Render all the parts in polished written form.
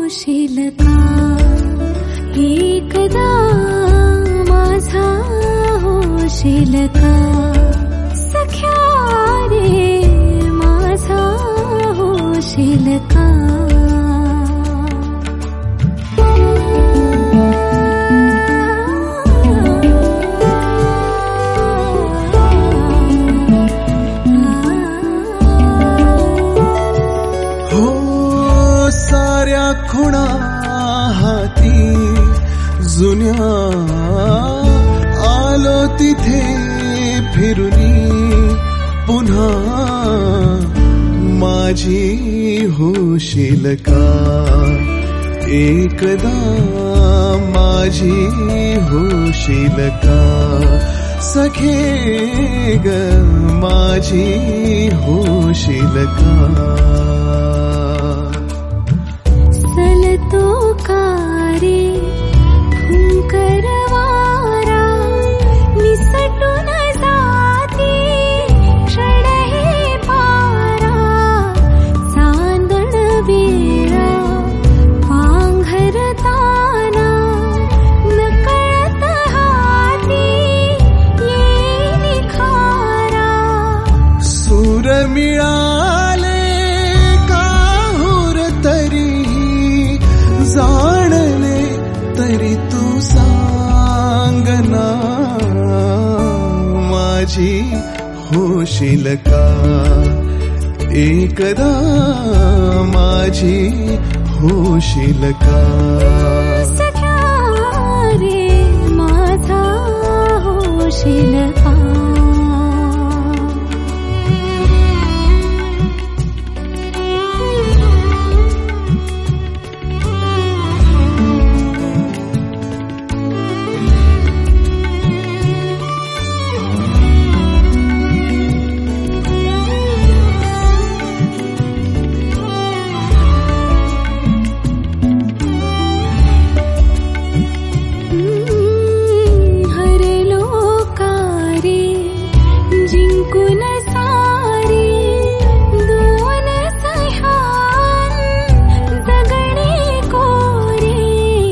होशील का एकदा माझा होशील का सख्या रे माझा होशील का साऱ्या खुणा हाती जुन्या आलो तिथे फिरुनी पुन्हा माझी होशील का एकदा माझी होशील का सखे ग माझी होशील का तो कारे फुंकर वारा निसटून जाती क्षण हे पारा चांदण वेळा पांघरताना नकळत हाती येई खारा सूर मिळाले काहूर तरी जाणले तरी तू सांगना माझी होशील का एकदा माझी होशील का सख्या रे माझा होशील का जिंकून सारी दोन सह्यान जगणे कोरे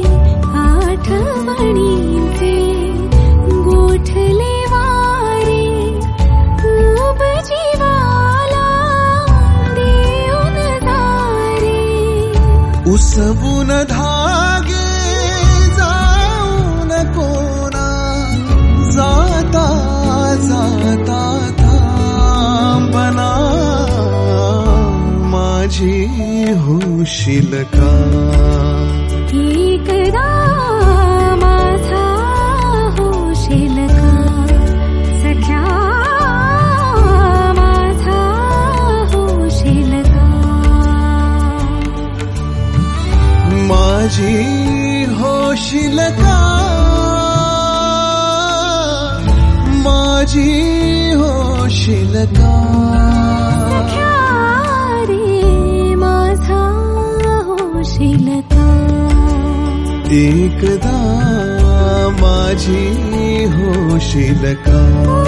आठवणींचे गोठले वारे खूप जीवाला देऊन दारे उसवून धागे जाऊन कोणा जाता जाता थांबना माझी होशील का एकदा माझा होशील का सख्या माझा होशील का माझी होशील का माझी होशील का सख्या रे माझा होशील का एकदा माझी होशील का